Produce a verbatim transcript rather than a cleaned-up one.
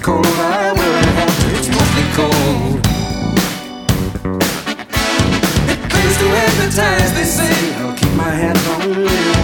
cold, I wear a hat, it's mostly cold. It claims to advertise, they say, I'll keep my hat on.